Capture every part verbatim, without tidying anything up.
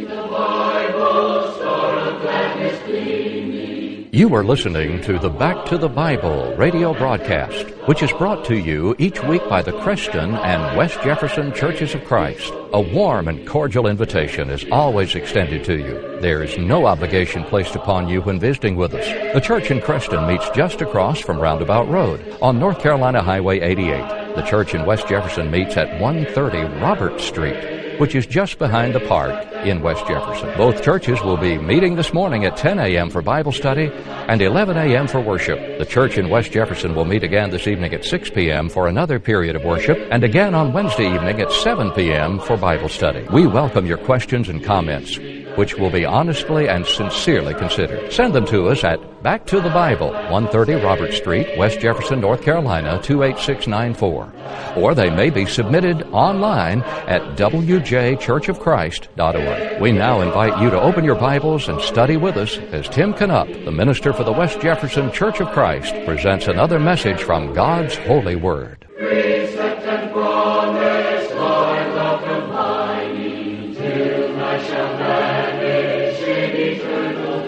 You are listening to the Back to the Bible radio broadcast, which is brought to you each week by the Creston and West Jefferson Churches of Christ. A warm and cordial invitation is always extended to you. There is no obligation placed upon you when visiting with us. The church in Creston meets just across from Roundabout Road on North Carolina Highway eighty-eight. The church in West Jefferson meets at one thirty Robert Street, which is just behind the park in West Jefferson. Both churches will be meeting this morning at ten a.m. for Bible study and eleven a.m. for worship. The church in West Jefferson will meet again this evening at six p.m. for another period of worship, and again on Wednesday evening at seven p.m. for Bible study. We welcome your questions and comments, which will be honestly and sincerely considered. Send them to us at Back to the Bible, one thirty Robert Street, West Jefferson, North Carolina, two eight six nine four. Or they may be submitted online at w j church of christ dot org. We now invite you to open your Bibles and study with us as Tim Canup, the minister for the West Jefferson Church of Christ, presents another message from God's holy word. Precept and promise, Lord, love combining, till I shall vanish in eternal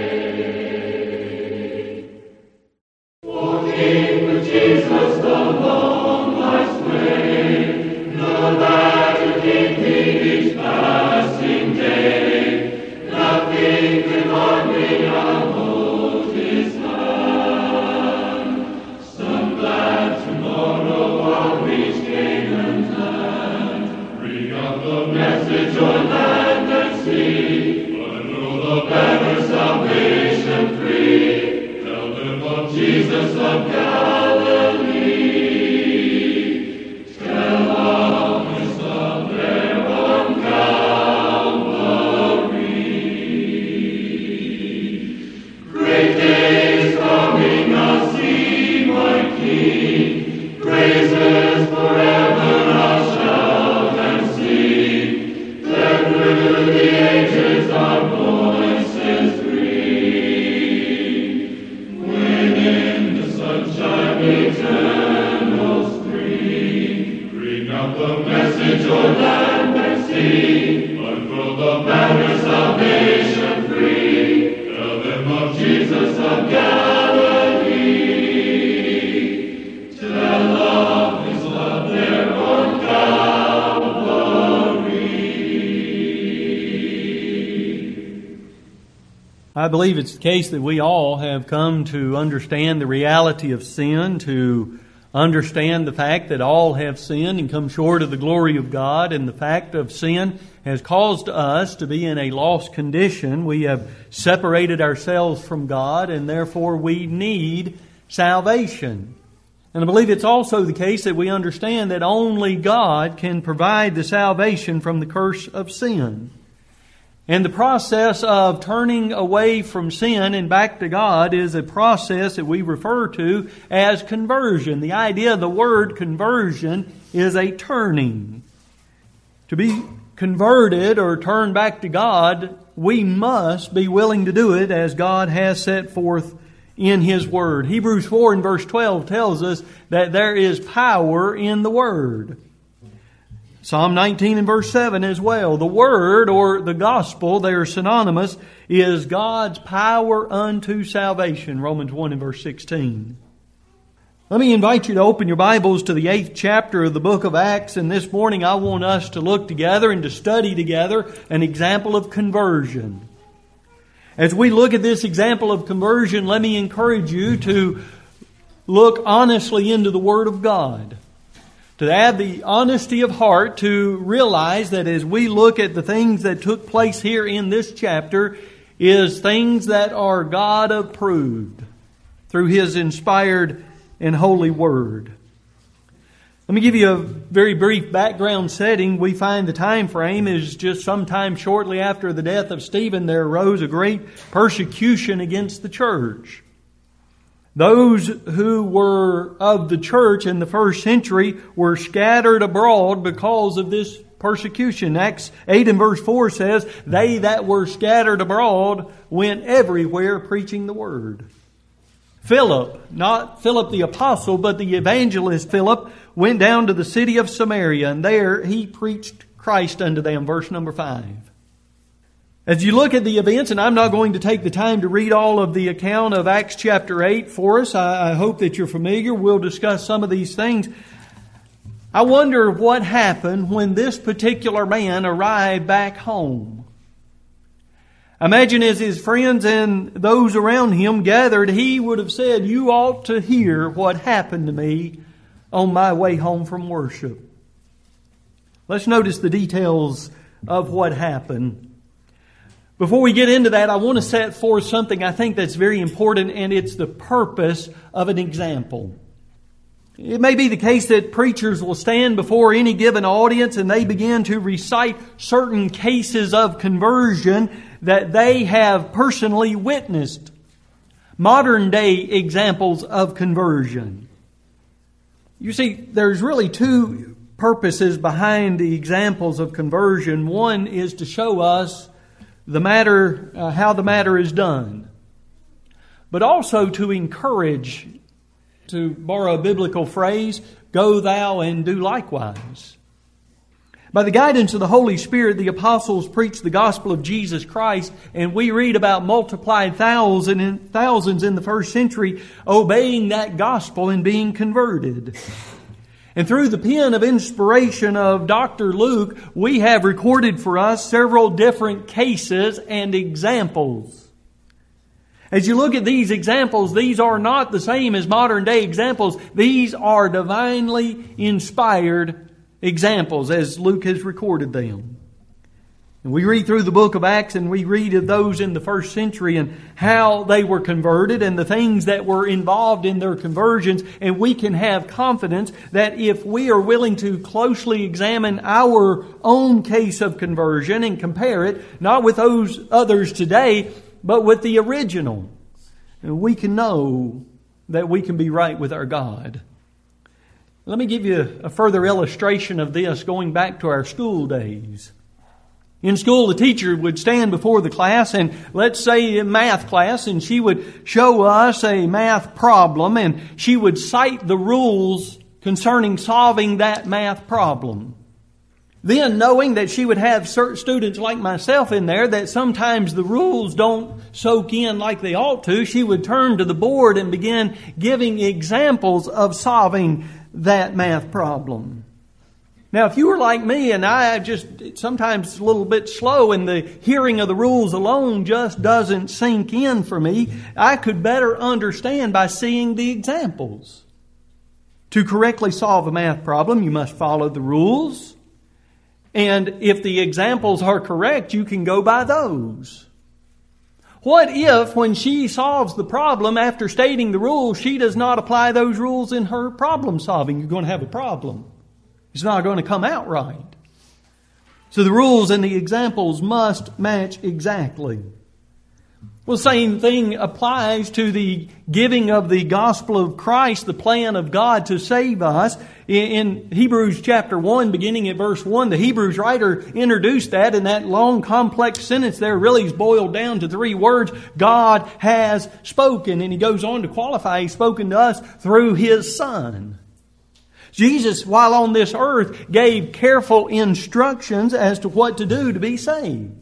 day. Walking with Jesus the long life's way, know that to keep me each passing day, nothing can harm me, I'll hold His hand. Some glad tomorrow I'll reach Canaan's land, bring out the message o'er land and sea, unroll the banner salvation free, tell them of Jesus of Galilee, tell of His love there on Calvary. Great days coming, I'll see my King, praises forever I'll shout and sing, then through the ages our voices ring. When in the sunshine eternal spring, bring out the message o'er land and sea, unfurl the banner salvation free, tell them of Jesus of Galilee, tell of His love there on Calvary. I believe it's the case that we all have come to understand the reality of sin, to understand the fact that all have sinned and come short of the glory of God, and the fact of sin has caused us to be in a lost condition. We have separated ourselves from God, and therefore we need salvation. And I believe it's also the case that we understand that only God can provide the salvation from the curse of sin. And the process of turning away from sin and back to God is a process that we refer to as conversion. The idea of the word conversion is a turning. To be converted or turned back to God, we must be willing to do it as God has set forth in His Word. Hebrews four and verse twelve tells us that there is power in the Word. Psalm nineteen and verse seven as well. The Word or the Gospel, they are synonymous, is God's power unto salvation. Romans one and verse sixteen. Let me invite you to open your Bibles to the eighth chapter of the book of Acts, and this morning I want us to look together and to study together an example of conversion. As we look at this example of conversion, let me encourage you to look honestly into the Word of God. To have the honesty of heart to realize that as we look at the things that took place here in this chapter is things that are God approved through His inspired and holy Word. Let me give you a very brief background setting. We find the time frame is just sometime shortly after the death of Stephen, there arose a great persecution against the church. Those who were of the church in the first century were scattered abroad because of this persecution. Acts eight and verse four says, "They that were scattered abroad went everywhere preaching the word." Philip, not Philip the apostle, but the evangelist Philip, went down to the city of Samaria, and there he preached Christ unto them. Verse number five. As you look at the events, and I'm not going to take the time to read all of the account of Acts chapter eight for us. I, I hope that you're familiar. We'll discuss some of these things. I wonder what happened when this particular man arrived back home. Imagine as his friends and those around him gathered, he would have said, "You ought to hear what happened to me on my way home from worship." Let's notice the details of what happened. Before we get into that, I want to set forth something I think that's very important, and it's the purpose of an example. It may be the case that preachers will stand before any given audience and they begin to recite certain cases of conversion that they have personally witnessed. Modern day examples of conversion. You see, there's really two purposes behind the examples of conversion. One is to show us the matter, uh, how the matter is done, but also to encourage, to borrow a biblical phrase, go thou and do likewise. By the guidance of the Holy Spirit, the apostles preached the gospel of Jesus Christ, and we read about multiplied thousands and thousands in the first century obeying that gospel and being converted. And through the pen of inspiration of Doctor Luke, we have recorded for us several different cases and examples. As you look at these examples, these are not the same as modern day examples. These are divinely inspired examples as Luke has recorded them. And we read through the book of Acts and we read of those in the first century and how they were converted and the things that were involved in their conversions. And we can have confidence that if we are willing to closely examine our own case of conversion and compare it, not with those others today, but with the original, we can know that we can be right with our God. Let me give you a further illustration of this going back to our school days. In school, the teacher would stand before the class, and let's say in math class, and she would show us a math problem, and she would cite the rules concerning solving that math problem. Then, knowing that she would have certain students like myself in there, that sometimes the rules don't soak in like they ought to, she would turn to the board and begin giving examples of solving that math problem. Now, if you were like me and I just sometimes a little bit slow and the hearing of the rules alone just doesn't sink in for me, I could better understand by seeing the examples. To correctly solve a math problem, you must follow the rules. And if the examples are correct, you can go by those. What if when she solves the problem after stating the rules, she does not apply those rules in her problem solving? You're going to have a problem. It's not going to come out right. So the rules and the examples must match exactly. Well, the same thing applies to the giving of the gospel of Christ, the plan of God to save us. In Hebrews chapter one, beginning at verse one, the Hebrews writer introduced that, and that long complex sentence there really is boiled down to three words: God has spoken. And he goes on to qualify, He's spoken to us through His Son. Jesus, while on this earth, gave careful instructions as to what to do to be saved.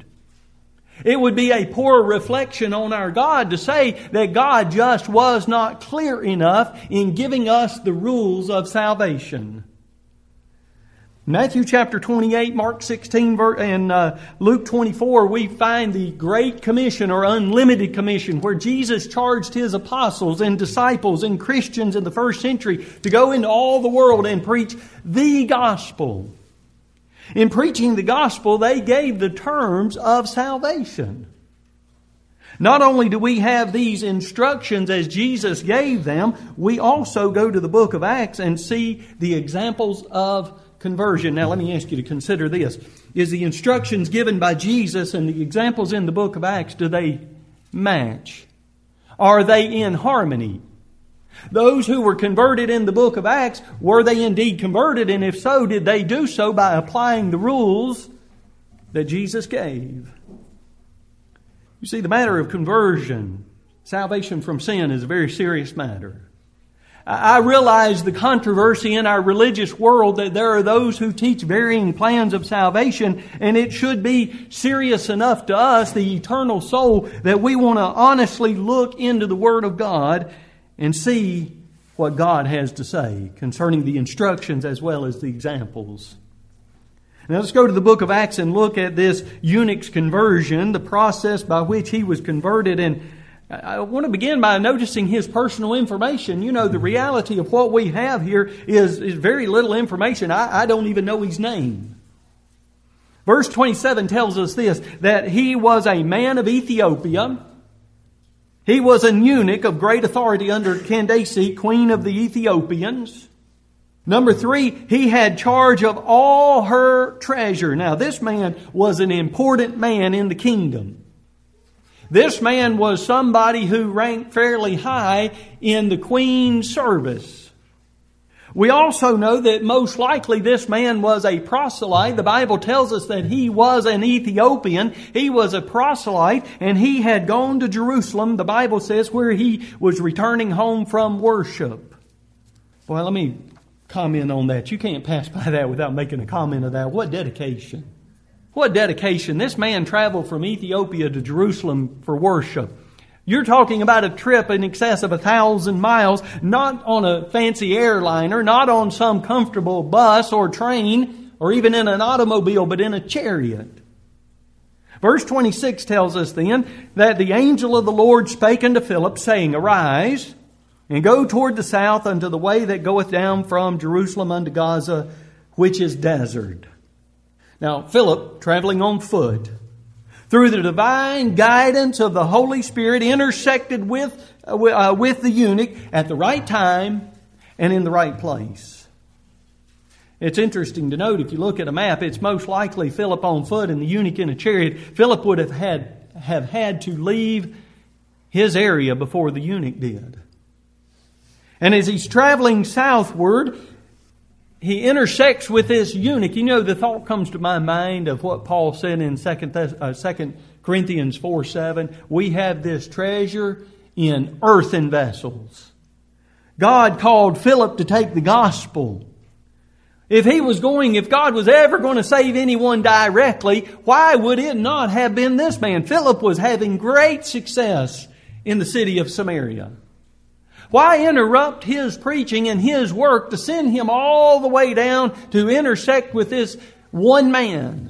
It would be a poor reflection on our God to say that God just was not clear enough in giving us the rules of salvation. Matthew chapter twenty-eight, Mark sixteen, and uh, Luke twenty-four, we find the Great Commission or Unlimited Commission, where Jesus charged His apostles and disciples and Christians in the first century to go into all the world and preach the gospel. In preaching the gospel, they gave the terms of salvation. Not only do we have these instructions as Jesus gave them, we also go to the book of Acts and see the examples of conversion. Now let me ask you to consider this. Is the instructions given by Jesus and the examples in the book of Acts, do they match? Are they in harmony? Those who were converted in the book of Acts, were they indeed converted? And if so, did they do so by applying the rules that Jesus gave? You see, the matter of conversion, salvation from sin, is a very serious matter. I realize the controversy in our religious world that there are those who teach varying plans of salvation, and it should be serious enough to us, the eternal soul, that we want to honestly look into the Word of God and see what God has to say concerning the instructions as well as the examples. Now let's go to the book of Acts and look at this eunuch's conversion, the process by which he was converted. And I want to begin by noticing his personal information. You know, the reality of what we have here is, is very little information. I, I don't even know his name. Verse twenty-seven tells us this, that he was a man of Ethiopia. He was a eunuch of great authority under Candace, queen of the Ethiopians. Number three, he had charge of all her treasure. Now, this man was an important man in the kingdom. This man was somebody who ranked fairly high in the queen's service. We also know that most likely this man was a proselyte. The Bible tells us that he was an Ethiopian. He was a proselyte, and he had gone to Jerusalem, the Bible says, where he was returning home from worship. Well, let me comment on that. You can't pass by that without making a comment of that. What dedication. What dedication. This man traveled from Ethiopia to Jerusalem for worship. You're talking about a trip in excess of a thousand miles, not on a fancy airliner, not on some comfortable bus or train, or even in an automobile, but in a chariot. Verse twenty-six tells us then that the angel of the Lord spake unto Philip, saying, Arise, and go toward the south unto the way that goeth down from Jerusalem unto Gaza, which is desert. Now, Philip, traveling on foot, through the divine guidance of the Holy Spirit, intersected with, uh, with the eunuch at the right time and in the right place. It's interesting to note, if you look at a map, it's most likely Philip on foot and the eunuch in a chariot. Philip would have had, have had to leave his area before the eunuch did. And as he's traveling southward, he intersects with this eunuch. You know, the thought comes to my mind of what Paul said in Second Corinthians four seven. We have this treasure in earthen vessels. God called Philip to take the gospel. If he was going, if God was ever going to save anyone directly, why would it not have been this man? Philip was having great success in the city of Samaria. Why interrupt his preaching and his work to send him all the way down to intersect with this one man?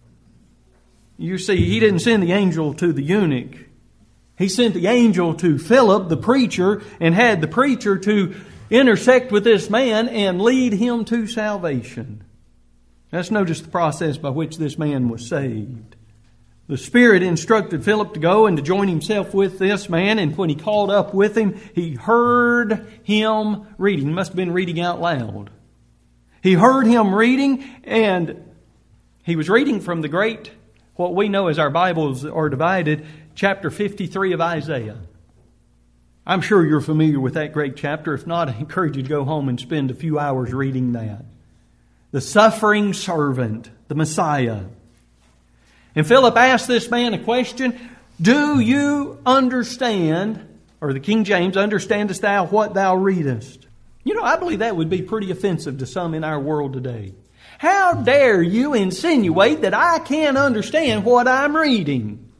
You see, he didn't send the angel to the eunuch. He sent the angel to Philip, the preacher, and had the preacher to intersect with this man and lead him to salvation. Let's notice the process by which this man was saved. The Spirit instructed Philip to go and to join himself with this man, and when he called up with him, he heard him reading. He must have been reading out loud. He heard him reading, and he was reading from the great, what we know as our Bibles are divided, chapter fifty-three of Isaiah. I'm sure you're familiar with that great chapter. If not, I encourage you to go home and spend a few hours reading that. The suffering servant, the Messiah. And Philip asked this man a question. Do you understand, or the King James, understandest thou what thou readest? You know, I believe that would be pretty offensive to some in our world today. How dare you insinuate that I can't understand what I'm reading?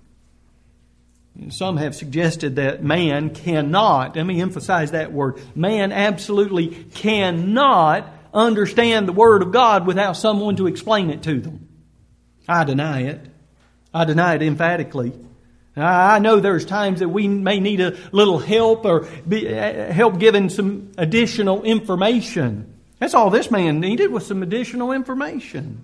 Some have suggested that man cannot, let me emphasize that word, man absolutely cannot understand the Word of God without someone to explain it to them. I deny it. I deny it emphatically. I know there's times that we may need a little help or be, help giving some additional information. That's all this man needed, was some additional information.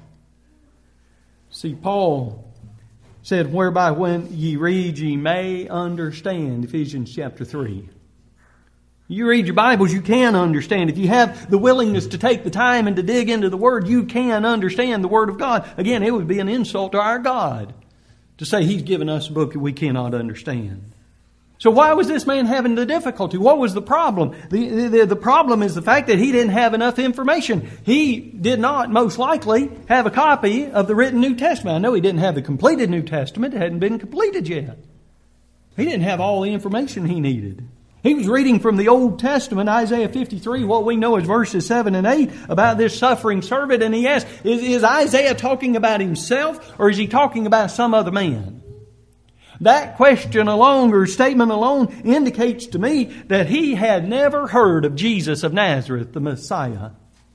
See, Paul said, whereby when ye read ye may understand, Ephesians chapter three. You read your Bibles, you can understand. If you have the willingness to take the time and to dig into the Word, you can understand the Word of God. Again, it would be an insult to our God to say He's given us a book that we cannot understand. So why was this man having the difficulty? What was the problem? The, the, the problem is the fact that he didn't have enough information. He did not, most likely, have a copy of the written New Testament. I know he didn't have the completed New Testament. It hadn't been completed yet. He didn't have all the information he needed. He was reading from the Old Testament, Isaiah fifty-three, what we know as verses seven and eight, about this suffering servant. And he asked, is, is Isaiah talking about himself, or is he talking about some other man? That question alone, or statement alone, indicates to me that he had never heard of Jesus of Nazareth, the Messiah.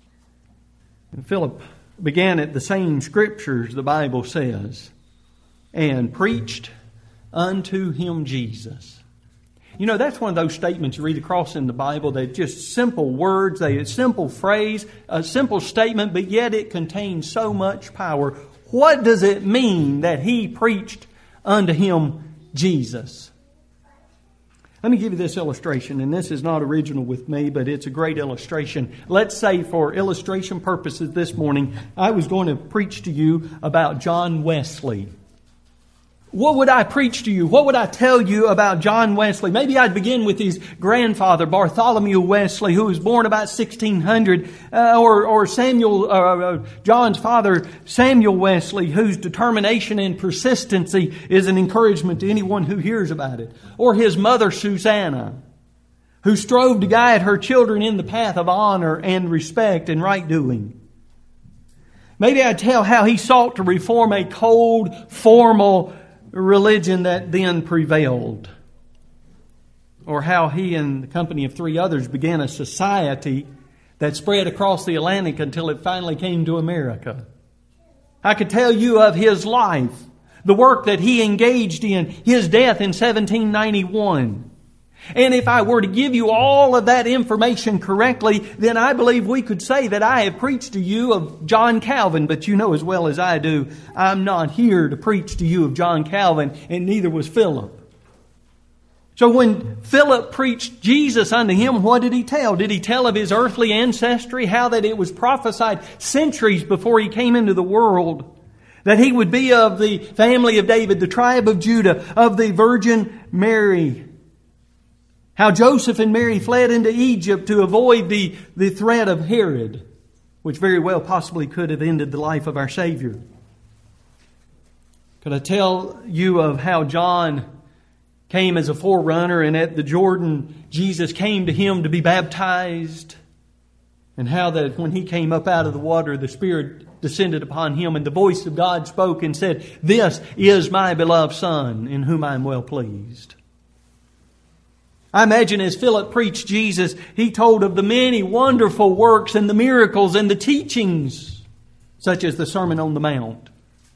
And Philip began at the same Scriptures, the Bible says, and preached unto him Jesus. You know, that's one of those statements you read across in the Bible that just simple words, they, a simple phrase, a simple statement, but yet it contains so much power. What does it mean that he preached unto him Jesus? Let me give you this illustration, and this is not original with me, but it's a great illustration. Let's say for illustration purposes this morning, I was going to preach to you about John Wesley. What would I preach to you? What would I tell you about John Wesley? Maybe I'd begin with his grandfather, Bartholomew Wesley, who was born about sixteen hundred, uh, or, or Samuel, uh, uh, John's father, Samuel Wesley, whose determination and persistency is an encouragement to anyone who hears about it. Or his mother, Susanna, who strove to guide her children in the path of honor and respect and right doing. Maybe I'd tell how he sought to reform a cold, formal religion that then prevailed. Or how he and the company of three others began a society that spread across the Atlantic until it finally came to America. I could tell you of his life, the work that he engaged in, his death in seventeen ninety-one. And if I were to give you all of that information correctly, then I believe we could say that I have preached to you of John Calvin. But you know as well as I do, I'm not here to preach to you of John Calvin, and neither was Philip. So when Philip preached Jesus unto him, what did he tell? Did he tell of his earthly ancestry, how that it was prophesied centuries before he came into the world, that he would be of the family of David, the tribe of Judah, of the Virgin Mary? How Joseph and Mary fled into Egypt to avoid the, the threat of Herod, which very well possibly could have ended the life of our Savior. Could I tell you of how John came as a forerunner, and at the Jordan, Jesus came to him to be baptized? And how that when he came up out of the water, the Spirit descended upon him, and the voice of God spoke and said, "This is my beloved Son, in whom I am well pleased." I imagine as Philip preached Jesus, he told of the many wonderful works and the miracles and the teachings, such as the Sermon on the Mount.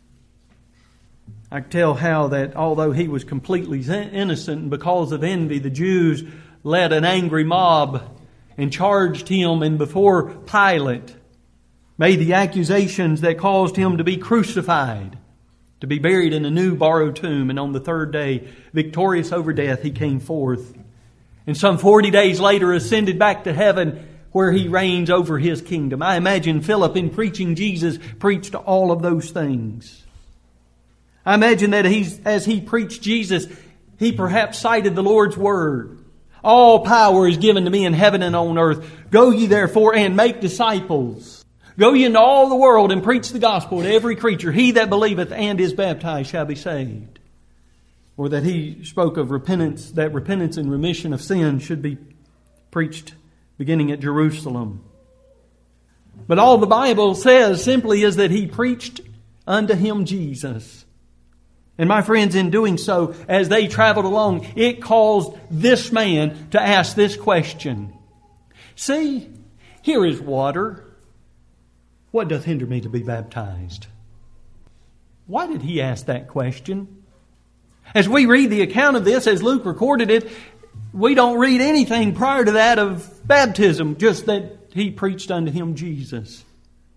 I can tell how that although he was completely innocent, and because of envy, the Jews led an angry mob and charged him, and before Pilate made the accusations that caused him to be crucified, to be buried in a new borrowed tomb, and on the third day, victorious over death, he came forth. And some forty days later ascended back to heaven, where he reigns over his kingdom. I imagine Philip, in preaching Jesus, preached all of those things. I imagine that he's, as he preached Jesus, he perhaps cited the Lord's word. "All power is given to me in heaven and on earth. Go ye therefore and make disciples. Go ye into all the world and preach the gospel to every creature. He that believeth and is baptized shall be saved." Or that he spoke of repentance, that repentance and remission of sin should be preached beginning at Jerusalem. But all the Bible says simply is that he preached unto him Jesus. And my friends, in doing so, as they traveled along, it caused this man to ask this question. "See, here is water. What doth hinder me to be baptized?" Why did he ask that question? As we read the account of this, as Luke recorded it, we don't read anything prior to that of baptism, just that he preached unto him Jesus.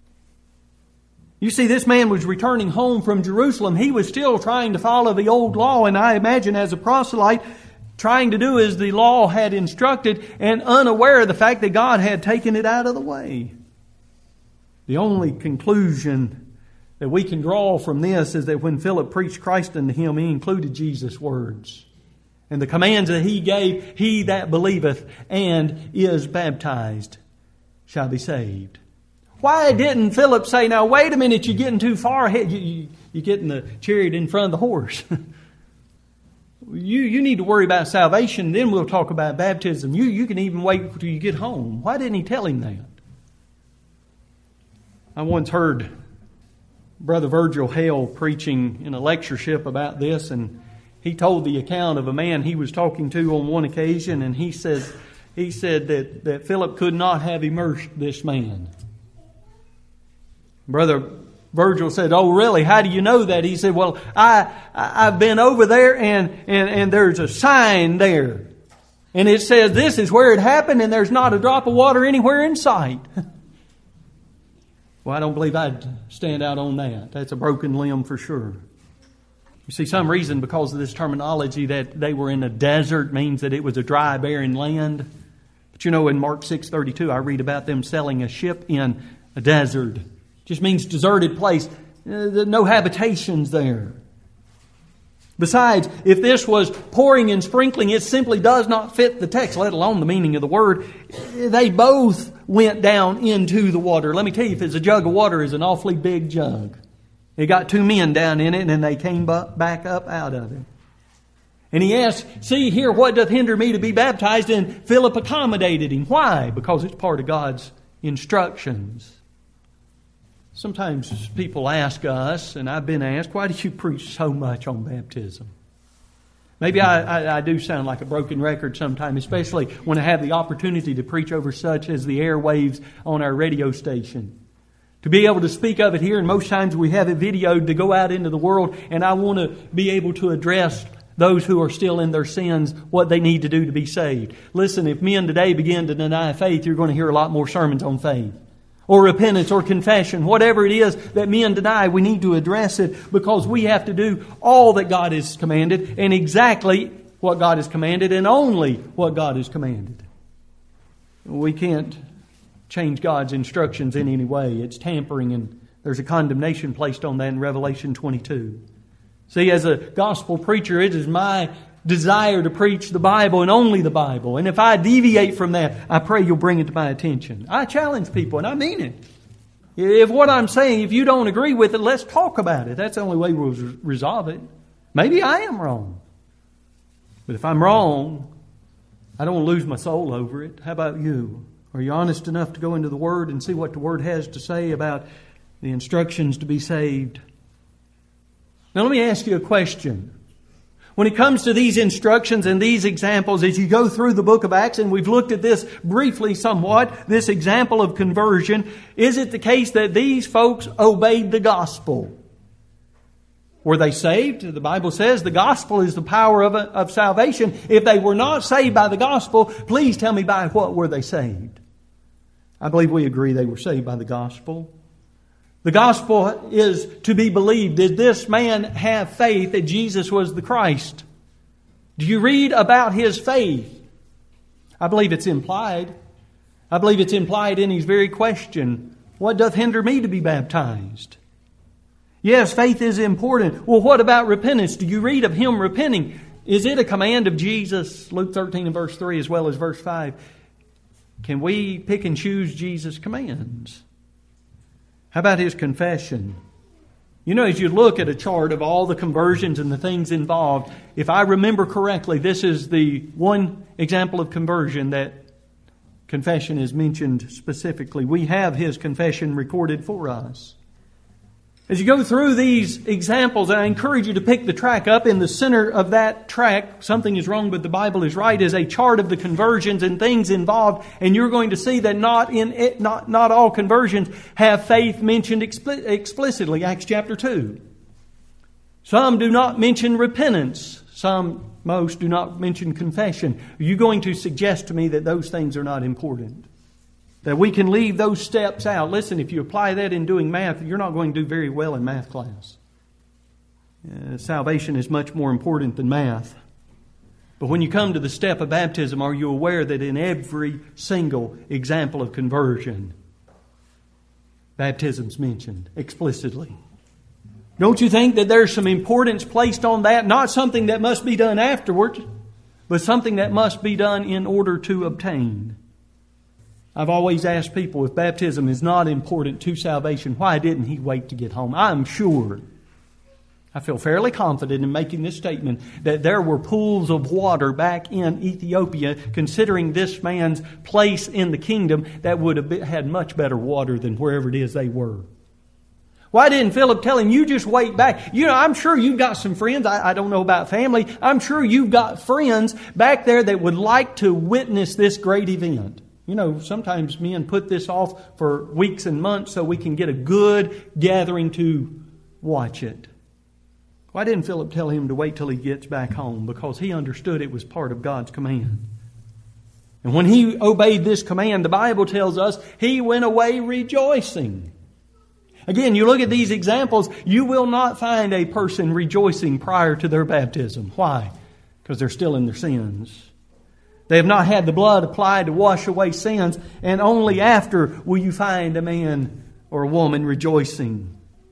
You see, this man was returning home from Jerusalem. He was still trying to follow the old law, and I imagine as a proselyte, trying to do as the law had instructed, and unaware of the fact that God had taken it out of the way. The only conclusion that we can draw from this is that when Philip preached Christ unto him, he included Jesus' words. And the commands that he gave, "He that believeth and is baptized shall be saved." Why didn't Philip say, "Now wait a minute, you're getting too far ahead. You, you, you're getting the chariot in front of the horse"? you, you need to worry about salvation, then we'll talk about baptism. You, you can even wait until you get home. Why didn't he tell him that? I once heard Brother Virgil Hale preaching in a lectureship about this, and he told the account of a man he was talking to on one occasion, and he says he said that, that Philip could not have immersed this man. Brother Virgil said, "Oh, really? How do you know that?" He said, "Well, I, I I've been over there, and, and, and there's a sign there. And it says this is where it happened, and there's not a drop of water anywhere in sight." Well, I don't believe I'd stand out on that. That's a broken limb for sure. You see, some reason because of this terminology that they were in a desert means that it was a dry, barren land. But you know, in Mark six thirty-two, I read about them selling a ship in a desert. It just means deserted place. No habitations there. Besides, if this was pouring and sprinkling, it simply does not fit the text, let alone the meaning of the word. They both went down into the water. Let me tell you, if it's a jug of water, it's an awfully big jug. It got two men down in it, and then they came back up out of it. And he asked, "See here, what doth hinder me to be baptized?" And Philip accommodated him. Why? Because it's part of God's instructions. Sometimes people ask us, and I've been asked, "Why do you preach so much on baptism?" Maybe I, I, I do sound like a broken record sometimes, especially when I have the opportunity to preach over such as the airwaves on our radio station. To be able to speak of it here, and most times we have it videoed to go out into the world, and I want to be able to address those who are still in their sins, what they need to do to be saved. Listen, if men today begin to deny faith, you're going to hear a lot more sermons on faith. Or repentance or confession, whatever it is that men deny, we need to address it because we have to do all that God has commanded and exactly what God has commanded and only what God has commanded. We can't change God's instructions in any way. It's tampering, and there's a condemnation placed on that in Revelation twenty-two. See, as a gospel preacher, it is my desire to preach the Bible and only the Bible. And if I deviate from that, I pray you'll bring it to my attention. I challenge people, and I mean it. If what I'm saying, if you don't agree with it, let's talk about it. That's the only way we'll resolve it. Maybe I am wrong. But if I'm wrong, I don't want to lose my soul over it. How about you? Are you honest enough to go into the Word and see what the Word has to say about the instructions to be saved? Now let me ask you a question. When it comes to these instructions and these examples, as you go through the book of Acts, and we've looked at this briefly somewhat, this example of conversion, is it the case that these folks obeyed the gospel? Were they saved? The Bible says the gospel is the power of, of salvation. If they were not saved by the gospel, please tell me by what were they saved? I believe we agree they were saved by the gospel. The gospel is to be believed. Did this man have faith that Jesus was the Christ? Do you read about his faith? I believe it's implied. I believe it's implied in his very question. What doth hinder me to be baptized? Yes, faith is important. Well, what about repentance? Do you read of him repenting? Is it a command of Jesus? Luke thirteen and verse three as well as verse five. Can we pick and choose Jesus' commands? How about his confession? You know, as you look at a chart of all the conversions and the things involved, if I remember correctly, this is the one example of conversion that confession is mentioned specifically. We have his confession recorded for us. As you go through these examples, I encourage you to pick the track up. In the center of that track, something is wrong but the Bible is right, is a chart of the conversions and things involved. And you're going to see that not in it, not, not all conversions have faith mentioned expli- explicitly. Acts chapter two. Some do not mention repentance. Some, most, do not mention confession. Are you going to suggest to me that those things are not important? That we can leave those steps out. Listen, if you apply that in doing math, you're not going to do very well in math class. Uh, salvation is much more important than math. But when you come to the step of baptism, are you aware that in every single example of conversion, baptism's mentioned explicitly? Don't you think that there's some importance placed on that? Not something that must be done afterwards, but something that must be done in order to obtain. I've always asked people, if baptism is not important to salvation, why didn't he wait to get home? I'm sure, I feel fairly confident in making this statement that there were pools of water back in Ethiopia, considering this man's place in the kingdom, that would have been, had much better water than wherever it is they were. Why didn't Philip tell him, you just wait back? You know, I'm sure you've got some friends. I, I don't know about family. I'm sure you've got friends back there that would like to witness this great event. You know, sometimes men put this off for weeks and months so we can get a good gathering to watch it. Why didn't Philip tell him to wait till he gets back home? Because he understood it was part of God's command. And when he obeyed this command, the Bible tells us he went away rejoicing. Again, you look at these examples, you will not find a person rejoicing prior to their baptism. Why? Because they're still in their sins. They have not had the blood applied to wash away sins, and only after will you find a man or a woman rejoicing.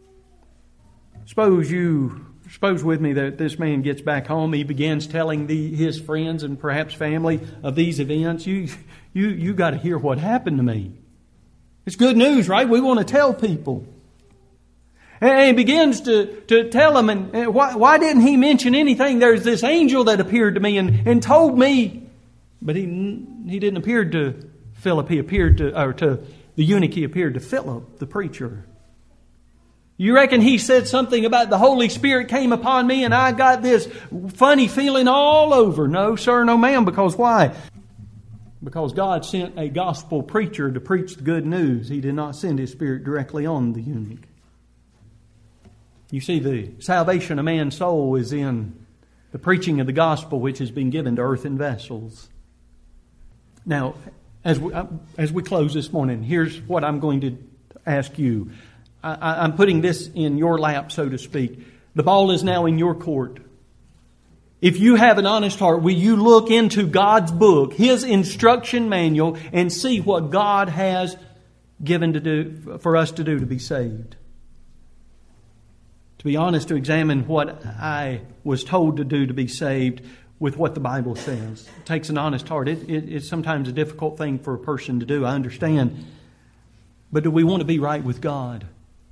Suppose you, suppose with me that this man gets back home, he begins telling the, his friends and perhaps family of these events. You, you, you got to hear what happened to me. It's good news, right? We want to tell people. And he begins to, to tell them, and why, why didn't he mention anything? There's this angel that appeared to me and, and told me. But he he didn't appear to Philip. He appeared to, or to the eunuch, he appeared to Philip, the preacher. You reckon he said something about the Holy Spirit came upon me and I got this funny feeling all over? No, sir, no, ma'am. Because why? Because God sent a gospel preacher to preach the good news. He did not send His Spirit directly on the eunuch. You see, the salvation of man's soul is in the preaching of the gospel, which has been given to earthen vessels. Now, as we, as we close this morning, here's what I'm going to ask you. I, I'm putting this in your lap, so to speak. The ball is now in your court. If you have an honest heart, will you look into God's book, His instruction manual, and see what God has given to do for us to do to be saved? To be honest, to examine what I was told to do to be saved with what the Bible says. It takes an honest heart. It, it, it's sometimes a difficult thing for a person to do, I understand. But do we want to be right with God?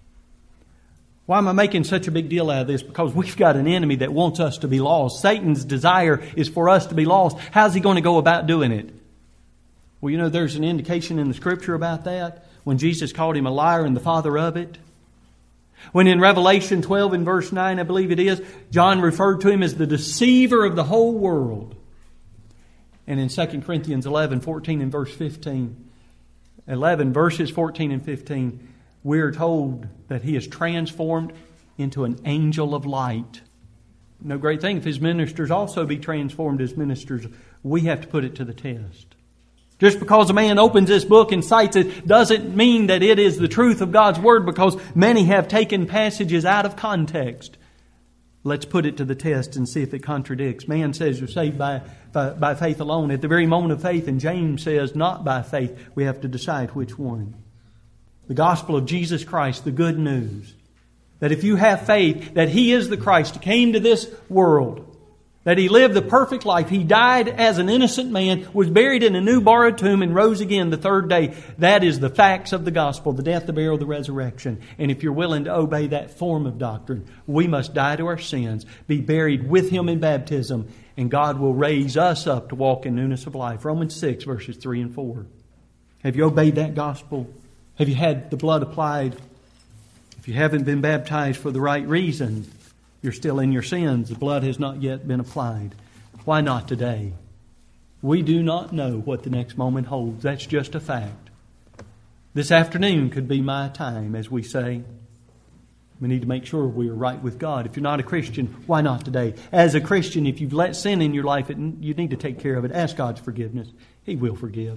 Why am I making such a big deal out of this? Because we've got an enemy that wants us to be lost. Satan's desire is for us to be lost. How's he going to go about doing it? Well, you know, there's an indication in the Scripture about that. When Jesus called him a liar and the father of it. When in Revelation twelve and verse nine, I believe it is, John referred to him as the deceiver of the whole world. And in Second Corinthians eleven, fourteen and verse fifteen, eleven verses fourteen and fifteen, we're told that he is transformed into an angel of light. No great thing if his ministers also be transformed as ministers. We have to put it to the test. Just because a man opens this book and cites it doesn't mean that it is the truth of God's Word, because many have taken passages out of context. Let's put it to the test and see if it contradicts. Man says you're saved by, by, by faith alone. At the very moment of faith, and James says not by faith. We have to decide which one. The gospel of Jesus Christ, the good news. That if you have faith that He is the Christ, came to this world, that He lived the perfect life. He died as an innocent man, was buried in a new borrowed tomb, and rose again the third day. That is the facts of the gospel, the death, the burial, the resurrection. And if you're willing to obey that form of doctrine, we must die to our sins, be buried with Him in baptism, and God will raise us up to walk in newness of life. Romans six, verses three and four. Have you obeyed that gospel? Have you had the blood applied? If you haven't been baptized for the right reason, you're still in your sins. The blood has not yet been applied. Why not today? We do not know what the next moment holds. That's just a fact. This afternoon could be my time, as we say. We need to make sure we are right with God. If you're not a Christian, why not today? As a Christian, if you've let sin in your life, it, you need to take care of it. Ask God's forgiveness. He will forgive.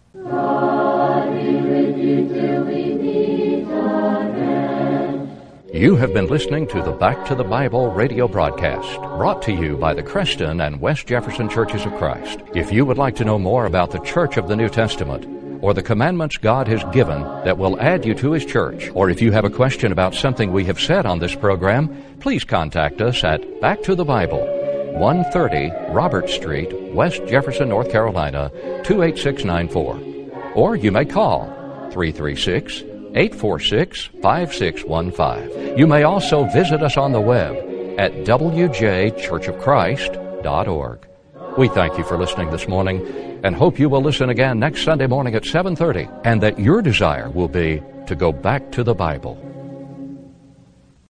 God be with you till we meet again. You have been listening to the Back to the Bible radio broadcast, brought to you by the Creston and West Jefferson Churches of Christ. If you would like to know more about the Church of the New Testament, or the commandments God has given that will add you to His church, or if you have a question about something we have said on this program, please contact us at Back to the Bible, one thirty Robert Street, West Jefferson, North Carolina, two eight six nine four. Or you may call three three six, eight four six, five six one five. You may also visit us on the web at w j church of christ dot org. We thank you for listening this morning and hope you will listen again next Sunday morning at seven thirty, and that your desire will be to go back to the Bible.